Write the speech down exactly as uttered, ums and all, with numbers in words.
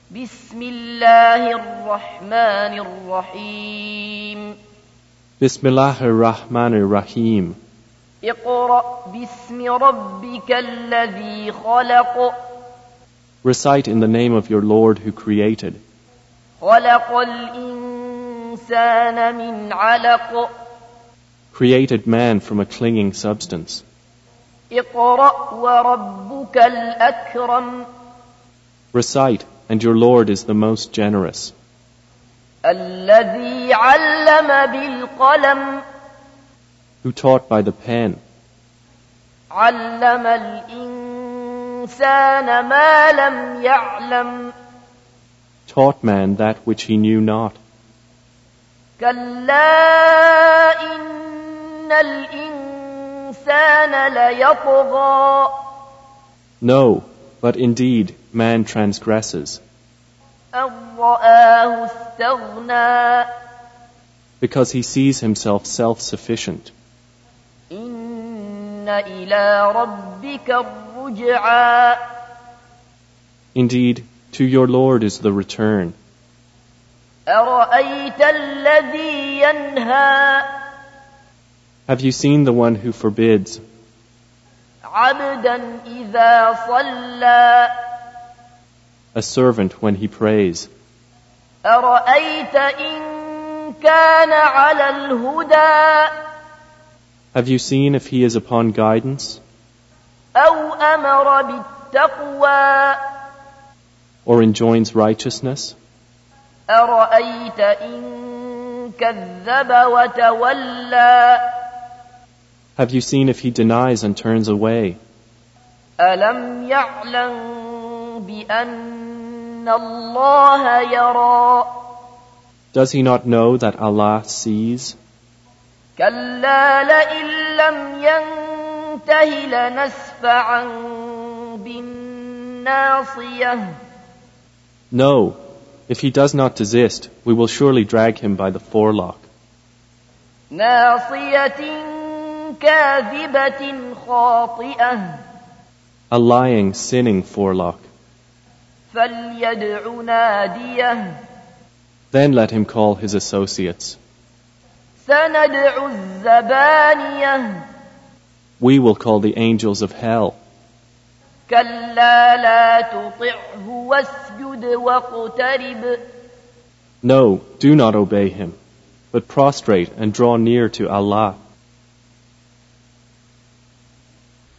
بسم الله الرحمن الرحيم بسم الله الرحمن الرحيم اقرأ باسم ربك الذي خلق Recite in the name of your Lord who created. خلق الإنسان من علق Created man from a clinging substance. اقرأ وربك الأكرم Recite, and your Lord is the most generous. الذي علم بالقلم Who taught by the pen. علم الإنسان ما لم يعلم Taught man that which he knew not. كلا إن الإنسان ليطغى No, but indeed man transgresses. أن رآه استغنى Because he sees himself self-sufficient. إن إلى ربك الرجعى Indeed, to your Lord is the return. أرأيت الذي ينهى Have you seen the one who forbids عبدا إذا صلى a servant when he prays? أرأيت إن كان على الهدى Have you seen if he is upon guidance? أو أمر بالتقوى Or enjoins righteousness? أرأيت إن كذب وتولى Have you seen if he denies and turns away? ألم يعلم بأن الله يرى Does he not know that Allah sees? كلا لئن لم ينته لنسفعا بالناصية No, if he does not desist, we will surely drag him by the forelock. ناصية كاذبة خاطئة A lying, sinning forelock. فليدع ناديه Then let him call his associates. سندع الزبانية We will call the angels of hell. كلا لا تطعه واسجد واقترب No, do not obey him, but prostrate and draw near to Allah.